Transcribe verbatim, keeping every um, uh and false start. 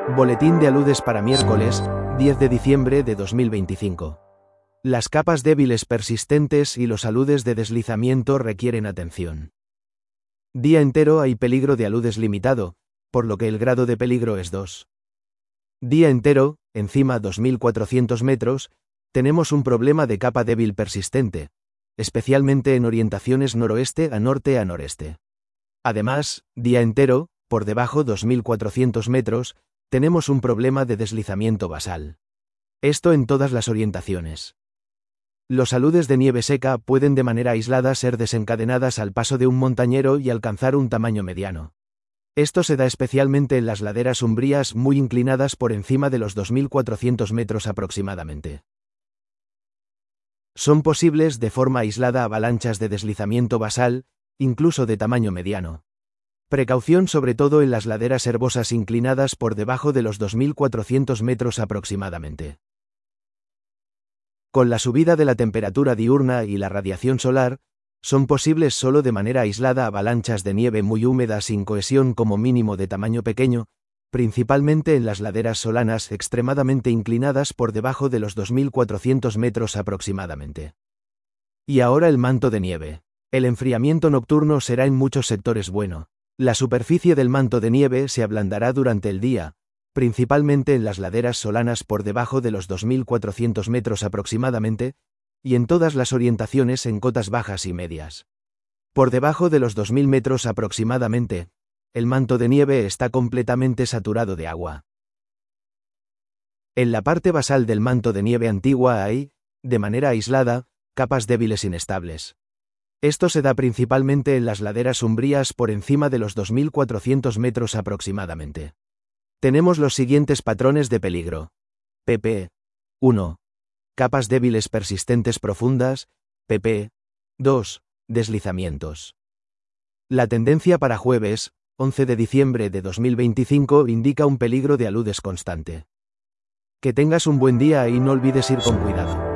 Boletín de aludes para miércoles, diez de diciembre de dos mil veinticinco. Las capas débiles persistentes y los aludes de deslizamiento requieren atención. Día entero hay peligro de aludes limitado, por lo que el grado de peligro es dos. Día entero, encima dos mil cuatrocientos metros, tenemos un problema de capa débil persistente, especialmente en orientaciones noroeste a norte a noreste. Además, día entero, por debajo dos mil cuatrocientos metros, tenemos un problema de deslizamiento basal. Esto en todas las orientaciones. Los aludes de nieve seca pueden de manera aislada ser desencadenadas al paso de un montañero y alcanzar un tamaño mediano. Esto se da especialmente en las laderas umbrías muy inclinadas por encima de los dos mil cuatrocientos metros aproximadamente. Son posibles de forma aislada avalanchas de deslizamiento basal, incluso de tamaño mediano. Precaución sobre todo en las laderas herbosas inclinadas por debajo de los dos mil cuatrocientos metros aproximadamente. Con la subida de la temperatura diurna y la radiación solar, son posibles solo de manera aislada avalanchas de nieve muy húmeda sin cohesión como mínimo de tamaño pequeño, principalmente en las laderas solanas extremadamente inclinadas por debajo de los dos mil cuatrocientos metros aproximadamente. Y ahora el manto de nieve. El enfriamiento nocturno será en muchos sectores bueno. La superficie del manto de nieve se ablandará durante el día, principalmente en las laderas solanas por debajo de los dos mil cuatrocientos metros aproximadamente, y en todas las orientaciones en cotas bajas y medias. Por debajo de los dos mil metros aproximadamente, el manto de nieve está completamente saturado de agua. En la parte basal del manto de nieve antigua hay, de manera aislada, capas débiles inestables. Esto se da principalmente en las laderas umbrías por encima de los dos mil cuatrocientos metros aproximadamente. Tenemos los siguientes patrones de peligro. pp. uno. Capas débiles persistentes profundas. pp. dos. Deslizamientos. La tendencia para jueves, once de diciembre de dos mil veinticinco, indica un peligro de aludes constante. Que tengas un buen día y no olvides ir con cuidado.